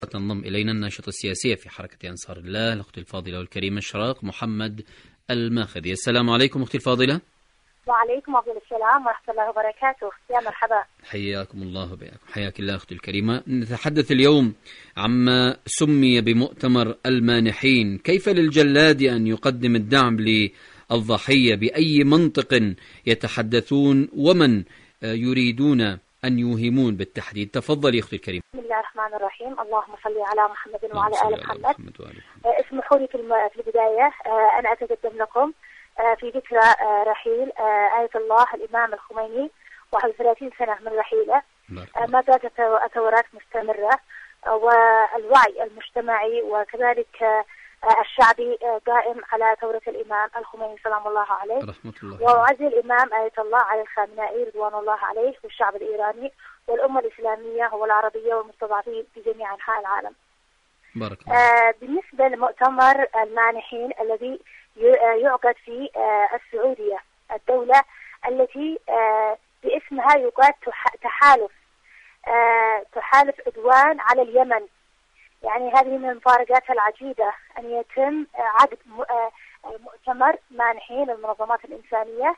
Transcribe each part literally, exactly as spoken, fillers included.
تنضم إلينا الناشطة السياسية في حركة أنصار الله الأخت الفاضلة والكريمة الشراق محمد الماخذي. السلام عليكم أختي الفاضلة. وعليكم أفضل السلام ورحمة الله وبركاته. يا مرحبا. حياكم الله وبياكم. حياك الله أختي الكريمة. نتحدث اليوم عما سمي بمؤتمر المانحين. كيف للجلاد أن يقدم الدعم للضحية؟ بأي منطق يتحدثون ومن يريدون أن يوهمون بالتحديد؟ تفضلي أختي الكريمة. بسم الله الرحمن الرحيم. اللهم صل على محمد وعلى آل محمد. اسمحوا لي في البداية أن أتقدم لكم في ذكرى رحيل آية الله الإمام الخميني واحد وثلاثين سنة من رحيله. ما زالت الثورات مستمرة والوعي المجتمعي وكذلك الشعبي قائم على ثورة الإمام الخميني سلام الله عليه، وأعزي الإمام آية الله علي الخامنائي رضوان الله عليه والشعب الإيراني والأمة الإسلامية والعربية والمستضعفين في جميع أنحاء العالم. بارك الله. آه بالنسبة لمؤتمر المانحين الذي يعقد في آه السعودية، الدولة التي آه باسمها يقال تحالف آه تحالف عدوان على اليمن. يعني هذه من المفارقات العجيبة أن يتم عقد مؤتمر مانحين المنظمات الإنسانية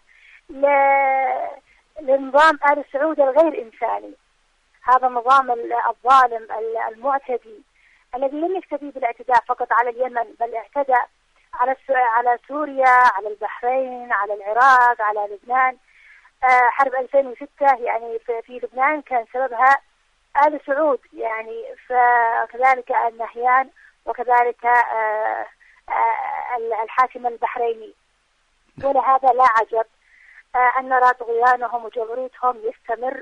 لنظام آل سعود الغير إنساني. هذا النظام الظالم المعتدي الذي لم يكتفي بالاعتداء فقط على اليمن، بل اعتدى على على سوريا، على البحرين، على العراق، على لبنان. حرب ألفين وستة يعني في لبنان كان سببها آل سعود، يعني فكذلك النهيان وكذلك الحاكم البحريني. ولهذا لا عجب أن نرى طغيانهم وجبروتهم يستمر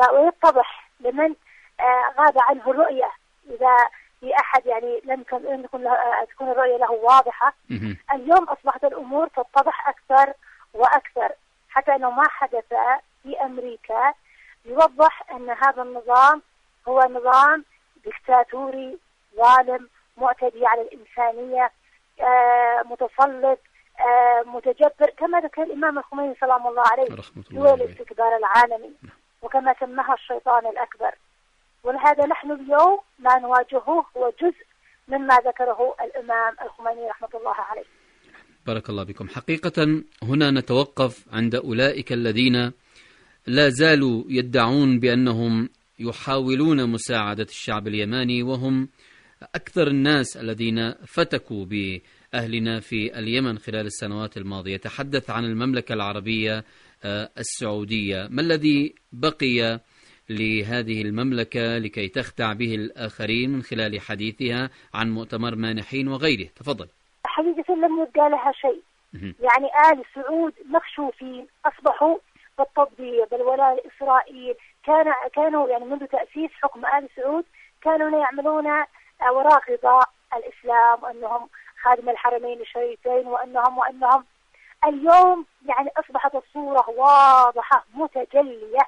ويتضح لمن غاب عنه الرؤية. إذا في أحد يعني لم تكون الرؤية له واضحة، اليوم أصبحت الأمور تتضح أكثر وأكثر، حتى أنه ما حدث في أمريكا يوضح أن هذا النظام هو نظام دكتاتوري ظالم معتدي على الإنسانية، آه متسلط، آه متجبر، كما ذكر الإمام الخميني سلام الله عليه هو الاستكبار العالمي، وكما سماها الشيطان الأكبر. ولهذا نحن اليوم ما نواجهه هو جزء مما ذكره الإمام الخميني رحمة الله عليه. بارك الله بكم. حقيقة هنا نتوقف عند أولئك الذين لا زالوا يدعون بأنهم يحاولون مساعدة الشعب اليماني، وهم أكثر الناس الذين فتكوا بأهلنا في اليمن خلال السنوات الماضية. تحدث عن المملكة العربية السعودية. ما الذي بقي لهذه المملكة لكي تخدع به الآخرين من خلال حديثها عن مؤتمر مانحين وغيره؟ تفضل. حقيقة لم يبقى لها شيء. يعني آل سعود مكشوفين، أصبحوا بالتطبيع بالولاء لإسرائيل. كان كانوا يعني منذ تأسيس حكم آل سعود كانوا يعملون وراء غطاء الإسلام، وأنهم خادم الحرمين الشريفين، وأنهم وأنهم اليوم يعني أصبحت الصورة واضحة متجلية.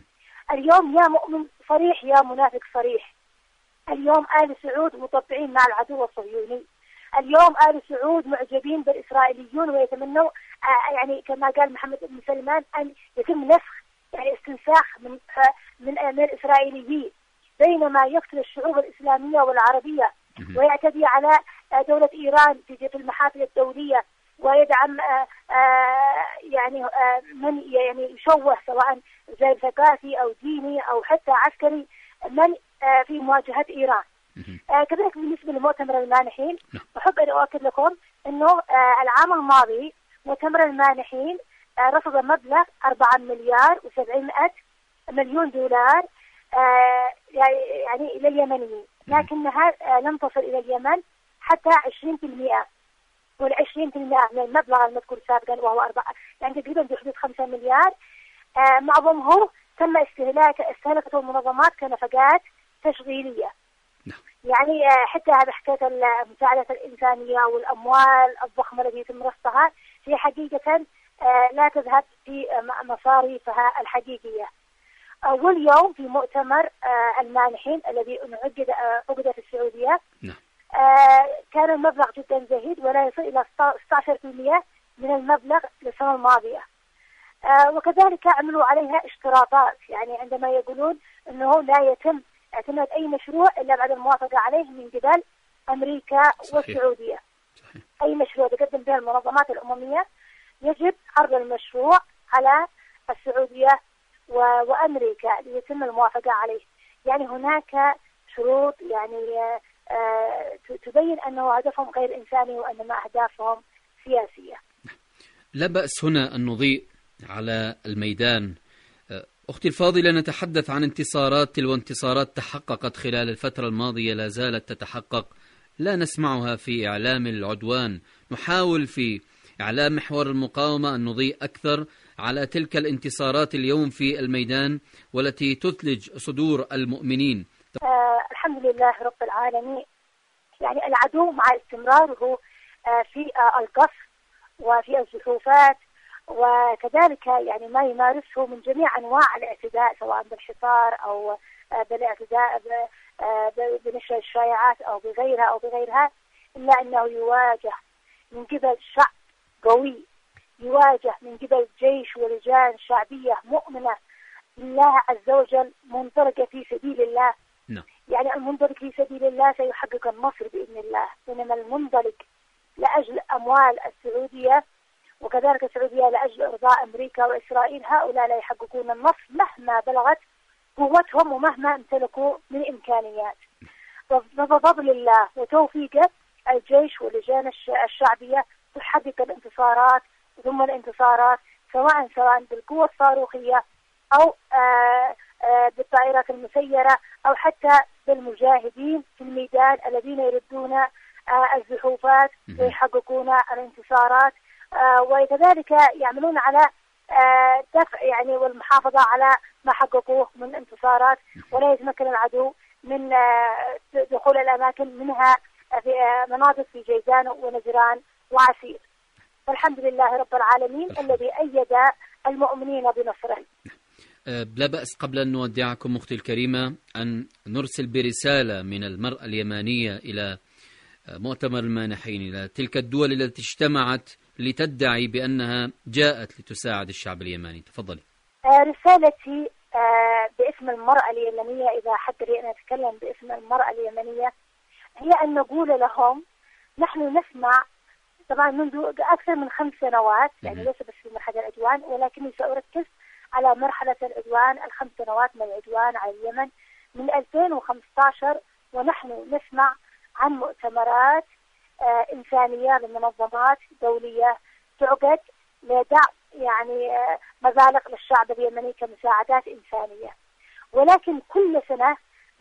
اليوم يا مؤمن صريح يا منافق صريح. اليوم آل سعود مطبعين مع العدو الصهيوني. اليوم آل سعود معجبين بالإسرائيليون ويتمنوا آه يعني كما قال محمد بن سلمان أن يتم نسخ يعني استنساخ من آه من, آه من الإسرائيليين، بينما يقتل الشعوب الإسلامية والعربية ويعتدي على آه دولة إيران في المحافل الدولية، ويدعم آه آه يعني آه من يعني يشوه سواء زي ثقافي أو ديني أو حتى عسكري من آه في مواجهة إيران. آه كذلك بالنسبة لمؤتمر المانحين، أحب أن أؤكد لكم أنه آه العام الماضي مؤتمر المانحين آه رصد مبلغ أربعة مليار وسبعين مليون دولار آه يعني إلى اليمنيين، لكنها آه لم تصل إلى اليمن حتى عشرين بالمئة، والعشرين بالمئة من المبلغ المذكور سابقا وهو أربعة يعني تقريبا بحدود خمسة مليار. آه معظمه تم استهلاك استهلكته المنظمات كنفقات تشغيلية. يعني حتى هذا حكاية المساعدة الإنسانية والأموال الضخمة التي يتم رصدها هي حقيقة لا تذهب في مصاريفها الحقيقية. واليوم في مؤتمر المانحين الذي عقد عقد في السعودية كان المبلغ جدا زهيد ولا يصل إلى ستة عشر بالمئة من المبلغ للسنة الماضية. وكذلك عملوا عليها اشتراطات، يعني عندما يقولون أنه لا يتم اعتماد أي مشروع إلا بعد الموافقة عليه من قبل أمريكا صحيح. والسعودية. صحيح. أي مشروع تقدم به المنظمات الأممية يجب عرض المشروع على السعودية وأمريكا ليتم الموافقة عليه. يعني هناك شروط يعني آه تبين أنه هدفهم غير إنساني وأنما أهدافهم سياسية. لا بأس هنا أن نضيء على الميدان. أختي الفاضلة، نتحدث عن انتصارات تلو انتصارات تحققت خلال الفترة الماضية لا زالت تتحقق، لا نسمعها في إعلام العدوان. نحاول في إعلام محور المقاومة أن نضيء أكثر على تلك الانتصارات اليوم في الميدان والتي تثلج صدور المؤمنين. آه الحمد لله رب العالمين. يعني العدو مع استمراره آه في آه القصف وفي الزحوفات، وكذلك يعني ما يمارسه من جميع أنواع الاعتداء سواء بالحصار أو آه بالاعتداء آه بنشر الشائعات أو بغيرها أو بغيرها، إلا أنه يواجه من قبل شعب قوي، يواجه من قبل جيش ولجان شعبية مؤمنة بالله عز وجل منطلقة في سبيل الله. no. يعني المنطلق في سبيل الله سيحقق النصر بإذن الله، بينما المنطلق لأجل أموال السعودية وكذلك السعودية لأجل إرضاء أمريكا وإسرائيل، هؤلاء لا يحققون النصر مهما بلغت قوتهم ومهما امتلكوا من إمكانيات. بفضل الله وتوفيقه الجيش واللجان الشعبية تحقق الانتصارات ثم الانتصارات، سواء سواء بالقوة الصاروخية أو آآ آآ بالطائرات المسيرة أو حتى بالمجاهدين في الميدان الذين يردون الزحوفات ويحققون الانتصارات، وكذلك يعملون على دفع يعني والمحافظة على ما حققوه من انتصارات، ولا يتمكن العدو من دخول الأماكن منها في مناطق في جيزان ونجران وعسير. فالحمد لله رب العالمين الذي أيد المؤمنين بنصره. لا بأس قبل أن نودعكم أختي الكريمة أن نرسل برسالة من المرأة اليمانية إلى مؤتمر المانحين، إلى تلك الدول التي اجتمعت لتدعي بأنها جاءت لتساعد الشعب اليماني. تفضلي. رسالتي باسم المرأة اليمنية، إذا حد لي أن أتكلم باسم المرأة اليمنية، هي أن نقول لهم نحن نسمع طبعا منذ أكثر من خمس سنوات، يعني ليس بس في مرحلة العدوان، ولكني سأركز على مرحلة العدوان، الخمس سنوات من العدوان على اليمن من ألفين وخمسة عشر، ونحن نسمع عن مؤتمرات آه إنسانية لمنظمات دولية تعقد لدعم يعني آه مبالغ للشعب اليمني كمساعدات إنسانية، ولكن كل سنة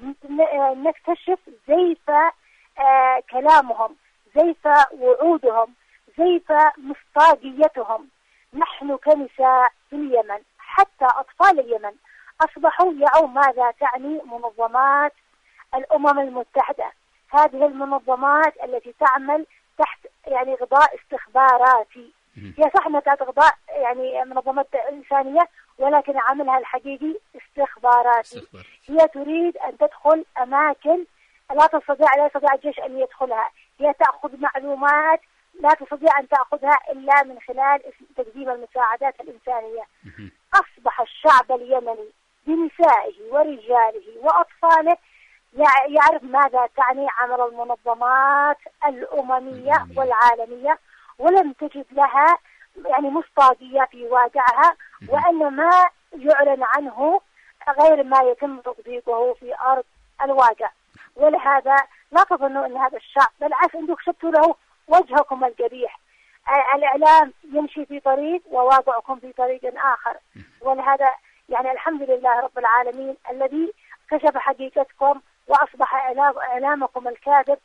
نكتشف زيف آه كلامهم، زيف وعودهم، زيف مصداقيتهم. نحن كنساء في اليمن حتى أطفال اليمن أصبحوا يعوا ماذا تعني منظمات الأمم المتحدة، هذه المنظمات التي تعمل تحت يعني غطاء استخباراتي. هي صح أنها تحت غطاء يعني منظمات إنسانية، ولكن عملها الحقيقي استخباراتي. هي تريد أن تدخل أماكن لا تستطيع لا يستطيع الجيش أن يدخلها، هي تأخذ معلومات لا تستطيع أن تأخذها إلا من خلال تقديم المساعدات الإنسانية. أصبح الشعب اليمني بنسائه ورجاله وأطفاله يعرف ماذا تعني عمل المنظمات الأممية والعالمية، ولم تجد لها يعني مصداقية في واقعها، وأن ما يعلن عنه غير ما يتم تطبيقه في أرض الواقع. ولهذا لا تظنوا أن هذا الشعب، بالعكس أنتم كشفتوا له وجهكم القبيح. الإعلام يمشي في طريق وواقعكم في طريق آخر، ولهذا يعني الحمد لله رب العالمين الذي كشف حقيقتكم وأصبح إعلامكم الكاذب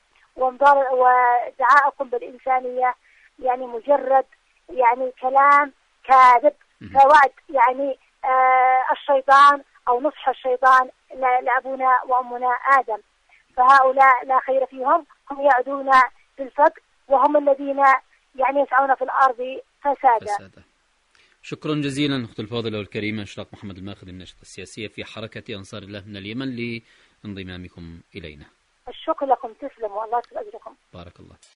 ودعائكم بالإنسانية يعني مجرد يعني كلام كاذب كوعد يعني آه الشيطان أو نصح الشيطان لأبونا وأمنا آدم. فهؤلاء لا خير فيهم، هم يعدون في الفقر وهم الذين يعني يسعون في الأرض فسادا. فسادة. شكرا جزيلا أخت الفاضلة والكريمة إشراق محمد الماخذ، الناشطة السياسية في حركة أنصار الله من اليمن، لانضمامكم إلينا. الشكر لكم، تسلموا، الله يسعدكم. بارك الله.